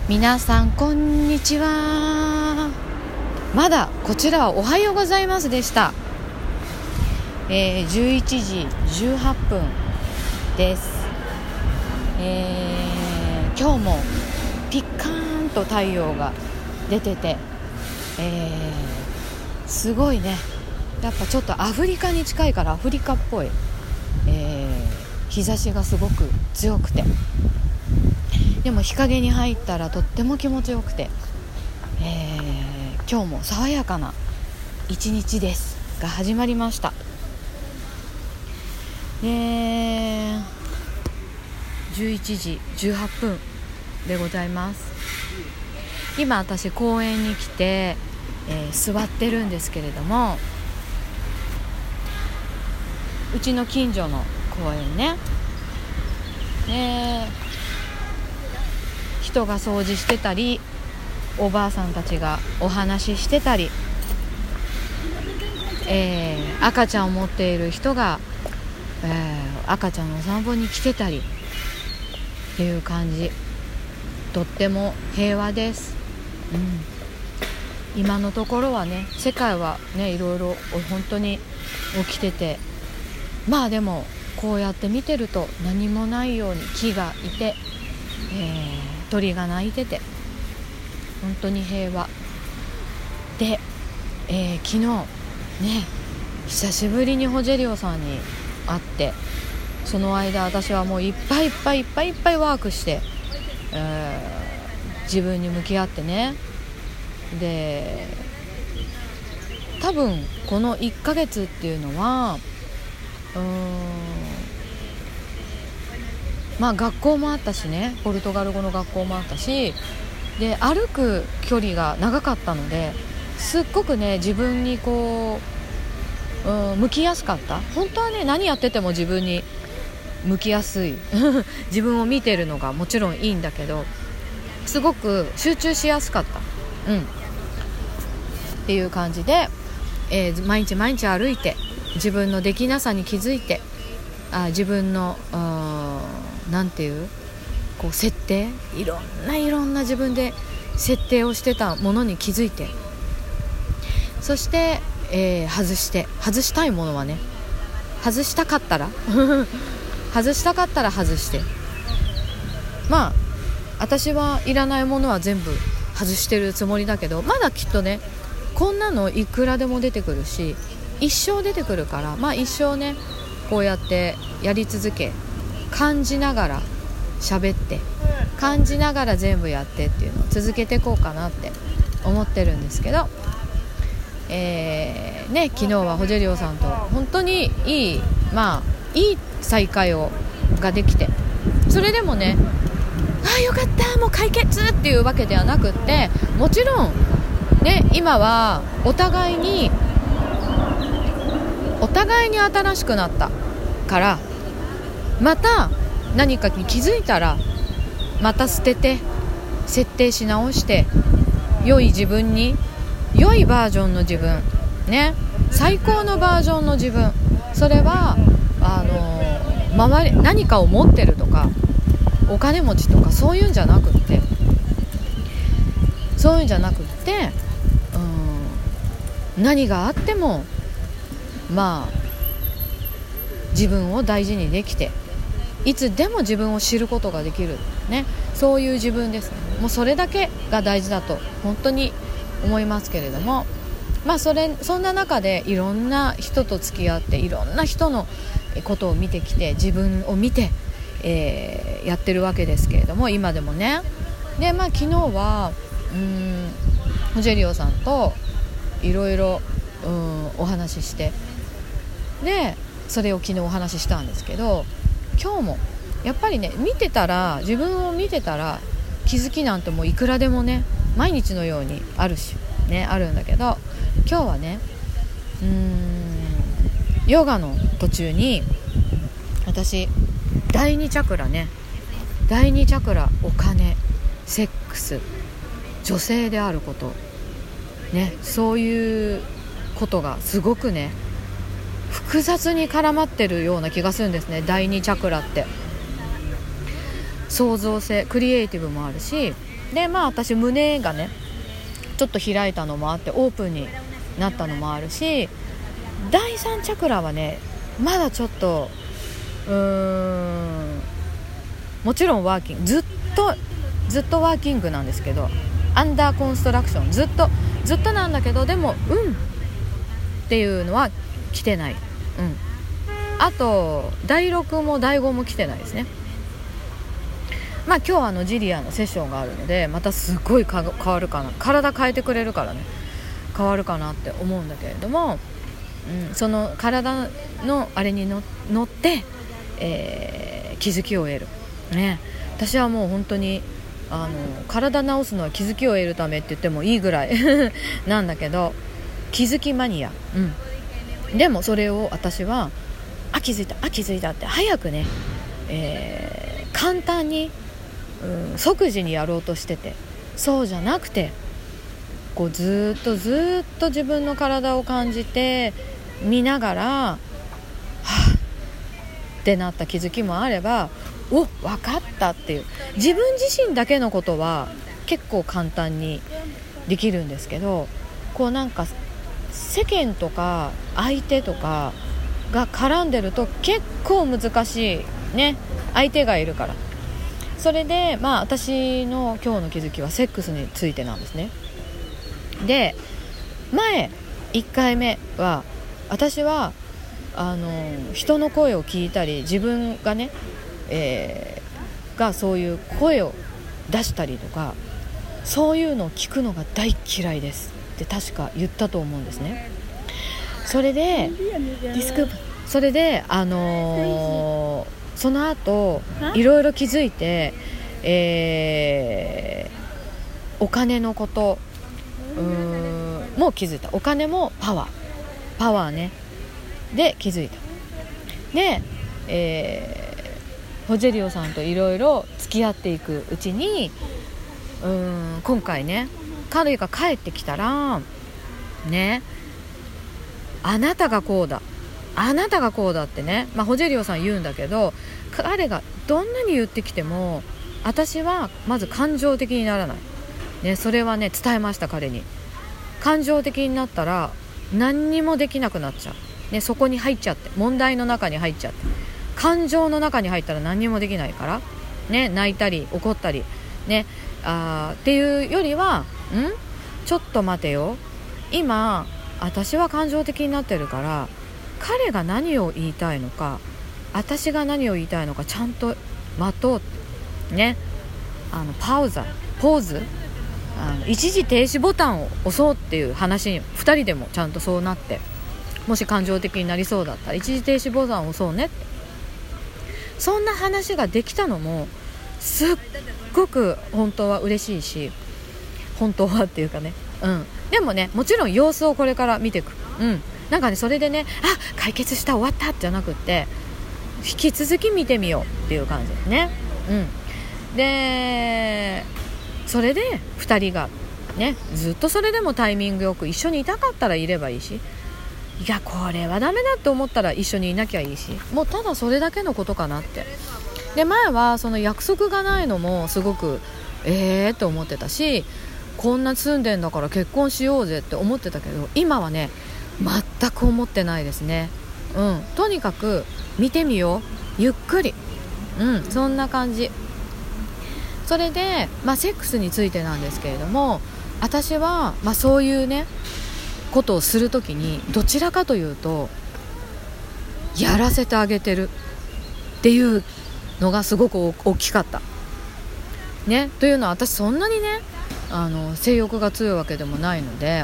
皆さんこんにちは。まだこちらはおはようございますでした。11時18分です。今日もピッカーンと太陽が出てて、すごいね。やっぱちょっとアフリカに近いからアフリカっぽい、日差しがすごく強くて、でも日陰に入ったらとっても気持ちよくて、今日も爽やかな一日ですが始まりました。11時18分でございます。今私公園に来て、座ってるんですけれども、うちの近所の公園ね、人が掃除してたり、おばあさんたちがお話ししてたり、赤ちゃんを持っている人が、赤ちゃんのお散歩に来てたりっていう感じ。とっても平和です、今のところはね、世界はねいろいろ本当に起きてて、まあでもこうやって見てると何もないように木がいて、鳥が鳴いてて本当に平和で、昨日ね久しぶりにホジェリオさんに会って、その間私はもういっぱいワークして、自分に向き合ってね、で多分この1ヶ月っていうのはまあ学校もあったしね、ポルトガル語の学校もあったし、で歩く距離が長かったので、すっごくね自分にこう、向きやすかった。本当はね何やってても自分に向きやすい自分を見てるのがもちろんいいんだけど、すごく集中しやすかった、っていう感じで、毎日歩いて自分のできなさに気づいて、自分のなんていうこう設定、いろんな自分で設定をしてたものに気づいて、そして、外したいものはね、外したかったら外して、まあ私はいらないものは全部外してるつもりだけど、まだきっとねこんなのいくらでも出てくるし、一生出てくるから、まあ一生ねこうやってやり続け、感じながら喋って、感じながら全部やってっていうのを続けていこうかなって思ってるんですけど、昨日はホジェリオさんと本当にいい再会ができて、それでもねよかったもう解決っていうわけではなくって、もちろんね今はお互いに新しくなったから、また何かに気づいたらまた捨てて設定し直して、良い自分に、良いバージョンの自分ね、最高のバージョンの自分、それは何かを持ってるとかお金持ちとかそういうんじゃなくって、何があってもまあ自分を大事にできて、いつでも自分を知ることができるね、そういう自分ですね。もうそれだけが大事だと本当に思いますけれども、まあそんな中でいろんな人と付き合って、いろんな人のことを見てきて、自分を見て、やってるわけですけれども、今でもね。で昨日はホジェリオさんといろいろお話しして、でそれを昨日お話ししたんですけど、今日もやっぱりね自分を見てたら気づきなんてもういくらでもね毎日のようにあるしね、あるんだけど、今日はねヨガの途中に私第2チャクラ、お金、セックス、女性であることね、そういうことがすごくね複雑に絡まってるような気がするんですね。第2チャクラって創造性、クリエイティブもあるし、 で私胸がねちょっと開いたのもあってオープンになったのもあるし、第3チャクラはねまだちょっともちろんワーキングずっとワーキングなんですけど、アンダーコンストラクションずっとなんだけど、でもっていうのは来てない。あと第6も第5も来てないですね。今日ジリアのセッションがあるのでまたすごい変わるかな、体変えてくれるからね変わるかなって思うんだけれども、その体のあれに乗って、気づきを得る、ね、私はもう本当に体治すのは気づきを得るためって言ってもいいぐらいなんだけど、気づきマニア、でもそれを私は気づいたって早くね、簡単に、即時にやろうとしてて、そうじゃなくてこうずっと自分の体を感じて見ながらはぁってなった気づきもあれば、分かったっていう、自分自身だけのことは結構簡単にできるんですけど、こうなんか世間とか相手とかが絡んでると結構難しいね、相手がいるから。それで私の今日の気づきはセックスについてなんですね。で前1回目は私は人の声を聞いたり自分がね、がそういう声を出したりとかそういうのを聞くのが大嫌いですって確か言ったと思うんですね。それでその後いろいろ気づいて、お金のことも気づいた。お金もパワーねで気づいた。で、ホジェリオさんといろいろ付き合っていくうちに今回ね彼が帰ってきたらね、あなたがこうだってね、ホジェリオさん言うんだけど、彼がどんなに言ってきても私はまず感情的にならない、ね、それはね伝えました。彼に感情的になったら何にもできなくなっちゃう、ね、そこに入っちゃって問題の中に入っちゃって感情の中に入ったら何にもできないから、ね、泣いたり怒ったり、ね、っていうよりはちょっと待てよ、今私は感情的になってるから彼が何を言いたいのか私が何を言いたいのかちゃんと待とうね、ポーズ一時停止ボタンを押そうっていう話に2人でもちゃんとそうなって、もし感情的になりそうだったら一時停止ボタンを押そうねって、そんな話ができたのもすっごく本当は嬉しいし、本当はっていうかね、でもねもちろん様子をこれから見ていく、なんかねそれでね解決した終わったじゃなくって引き続き見てみようっていう感じですね。でそれで2人がねずっとそれでもタイミングよく一緒にいたかったらいればいいし、いやこれはダメだと思ったら一緒にいなきゃいいし、もうただそれだけのことかなって。で前はその約束がないのもすごくと思ってたし、こんな住んでんだから結婚しようぜって思ってたけど、今はね全く思ってないですね。とにかく見てみようゆっくり、そんな感じ。それで、セックスについてなんですけれども、私は、そういうねことをするときにどちらかというとやらせてあげてるっていうのがすごく大きかったね。というのは私そんなにね性欲が強いわけでもないので、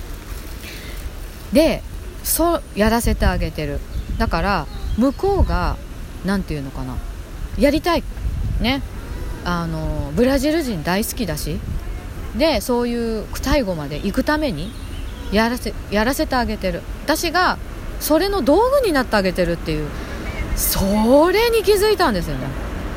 そうやらせてあげてる。だから向こうがなんていうのかな、やりたいね、ブラジル人大好きだし、でそういう最後まで行くためにやらせてあげてる。私がそれの道具になってあげてるっていう、それに気づいたんですよね。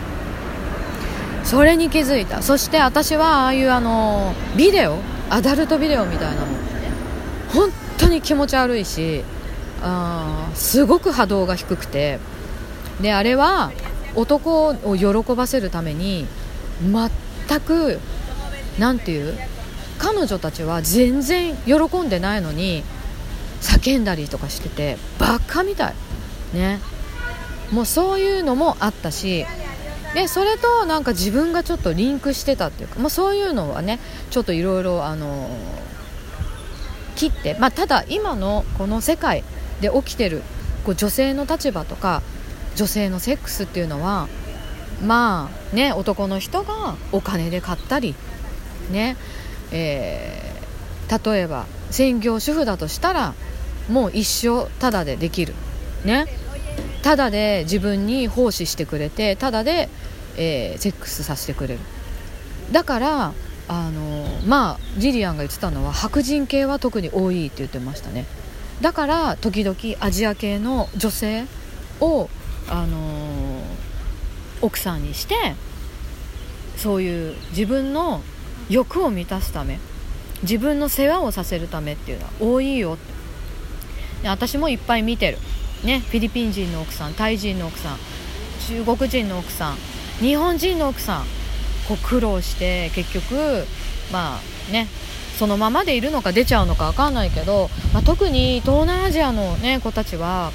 それに気づいた。そして私はああいうビデオ、アダルトビデオみたいなの本当に気持ち悪いし、すごく波動が低くて、であれは男を喜ばせるために全くなんていう、彼女たちは全然喜んでないのに叫んだりとかしててバカみたいね。もうそういうのもあったし、でそれとなんか自分がちょっとリンクしてたっていうか、そういうのはねちょっといろいろ切って、ただ今のこの世界で起きてるこう女性の立場とか女性のセックスっていうのは男の人がお金で買ったりね、例えば専業主婦だとしたらもう一生タダでできるね、タダで自分に奉仕してくれてタダで、セックスさせてくれる。だからジリアンが言ってたのは白人系は特に多いって言ってましたね。だから時々アジア系の女性を、奥さんにしてそういう自分の欲を満たすため、自分の世話をさせるためっていうのは多いよって。で私もいっぱい見てるね、フィリピン人の奥さん、タイ人の奥さん、中国人の奥さん、日本人の奥さん、こう苦労して結局そのままでいるのか出ちゃうのか分かんないけど、特に東南アジアの、子たちは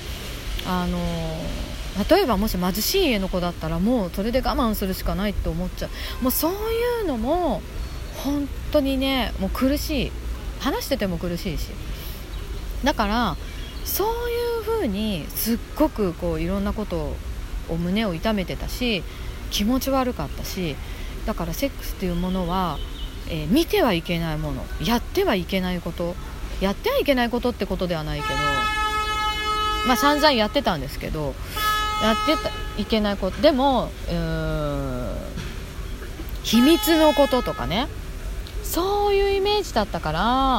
例えばもし貧しい家の子だったらもうそれで我慢するしかないって思っちゃう。もうそういうのも本当にねもう苦しい、話してても苦しいし、だからそういう風にすっごくこういろんなことを胸を痛めてたし気持ち悪かったし、だからセックスっていうものは、見てはいけないもの、やってはいけないこと、やってはいけないことってことではないけど、散々やってたんですけど、やってはいけないこと、でも秘密のこととかね、そういうイメージだったから、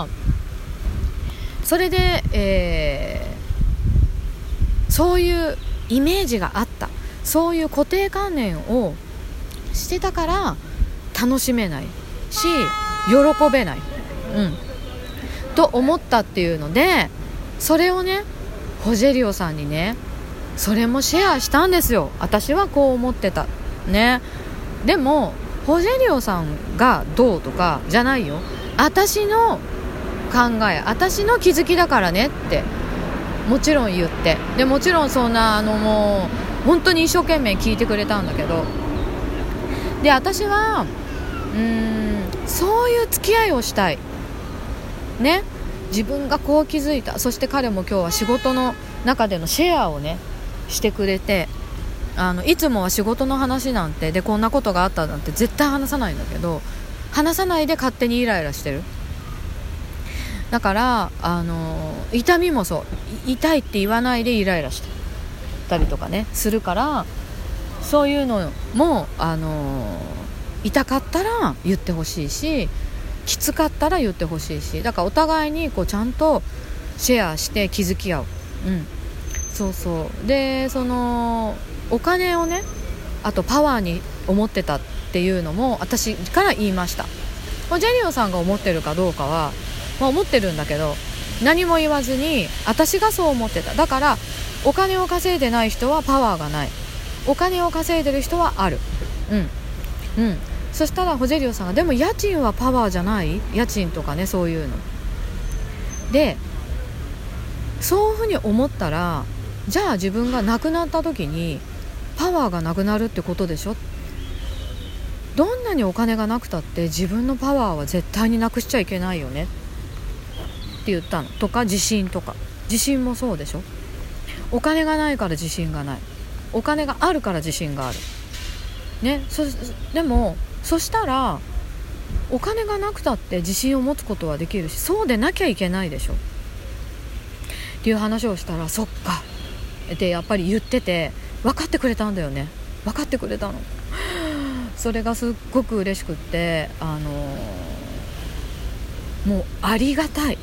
それで、そういうイメージがあった、そういう固定観念をしてたから楽しめないし喜べない、と思ったっていうので、それをねホジェリオさんにねそれもシェアしたんですよ。私はこう思ってたね。でもホジェリオさんがどうとかじゃないよ、私の考え、私の気づきだからねってもちろん言って、でもちろんそんなもう本当に一生懸命聞いてくれたんだけど、で私はそういう付き合いをしたいね。自分がこう気づいた。そして彼も今日は仕事の中でのシェアをねしてくれて、いつもは仕事の話なんてでこんなことがあったなんて絶対話さないんだけど、話さないで勝手にイライラしてる。だから痛みもそう痛いって言わないでイライラしてたりとかねするから、そういうのも痛かったら言ってほしいし、きつかったら言ってほしいし、だからお互いにこうちゃんとシェアして気づき合う。そうそうで、そのお金をねあとパワーに思ってたっていうのも私から言いました。ジェリオさんが思ってるかどうかは、思ってるんだけど何も言わずに私がそう思ってた。だからお金を稼いでない人はパワーがない、お金を稼いでる人はある。そしたらホジェリオさんがでも家賃はパワーじゃない、家賃とかねそういうので、そういうふうに思ったらじゃあ自分が亡くなった時にパワーがなくなるってことでしょ。どんなにお金がなくたって自分のパワーは絶対になくしちゃいけないよねって言ったの。とか自信とか、自信もそうでしょ。お金がないから自信がない、お金があるから自信があるね。でもそしたらお金がなくたって自信を持つことはできるし、そうでなきゃいけないでしょっていう話をしたら、そっかってやっぱり言ってて分かってくれたんだよね。分かってくれたの。それがすっごく嬉しくって、もうありがたい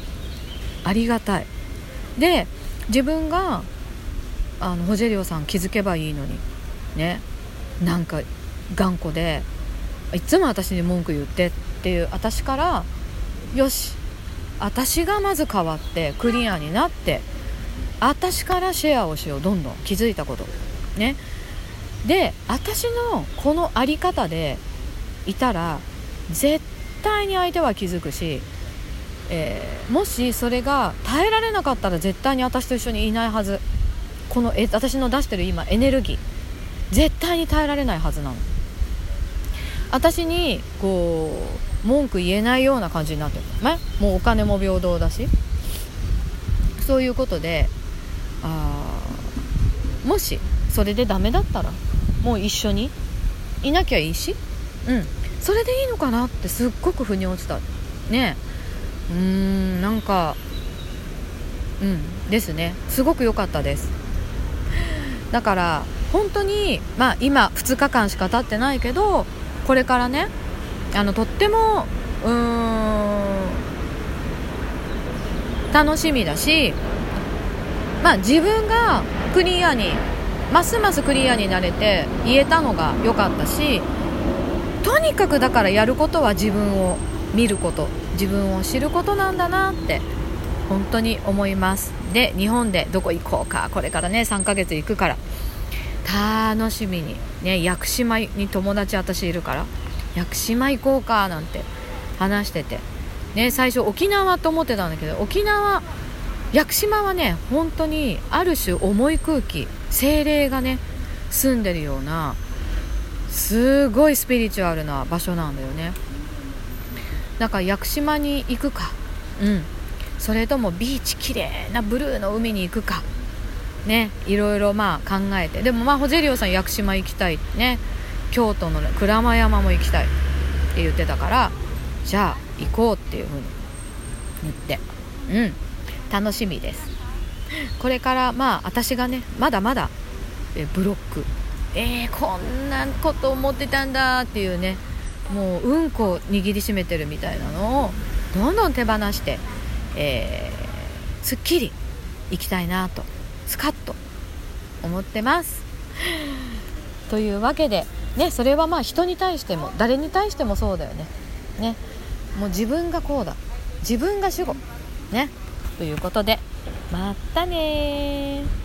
で、自分がホジェリオさん気づけばいいのにね、なんか頑固でいつも私に文句言ってっていう私から、よし私がまず変わってクリアになって私からシェアをしよう、どんどん気づいたことね。で私のこのあり方でいたら絶対に相手は気づくし、もしそれが耐えられなかったら絶対に私と一緒にいないはず。この私の出してる今エネルギー絶対に耐えられないはずなの。私にこう文句言えないような感じになってる、ね、もうお金も平等だし、そういうことでもしそれでダメだったらもう一緒にいなきゃいいし、それでいいのかなってすっごく腑に落ちたね。なんかですね、すごく良かったです。だから本当に今2日間しか経ってないけど、これからねとっても楽しみだし、自分がクリアにますますクリアになれて言えたのが良かったし、とにかくだからやることは自分を見ること、自分を知ることなんだなって本当に思います。で、日本でどこ行こうか、これからね3ヶ月行くから楽しみにね、屋久島に友達私いるから屋久島行こうかなんて話しててね、最初沖縄と思ってたんだけど、屋久島はね本当にある種重い空気、精霊がね住んでるようなすごいスピリチュアルな場所なんだよね。だから屋久島に行くか、それともビーチ綺麗なブルーの海に行くかね、いろいろ考えて、でもホゼリオさん屋久島行きたいね、京都の鞍馬山も行きたいって言ってたから、じゃあ行こうっていう風に言って楽しみです。これから私がねまだまだブロックこんなこと思ってたんだっていうね、もううんこを握りしめてるみたいなのをどんどん手放して、すっきりいきたいなとスカッと思ってますというわけでね、それは人に対しても誰に対してもそうだよね。もう自分がこうだ、自分が主語ね、ということでまたね。